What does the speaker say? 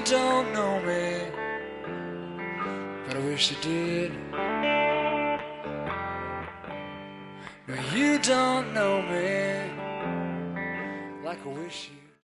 don't know me, but I wish you did. No, you don't know me like I wish you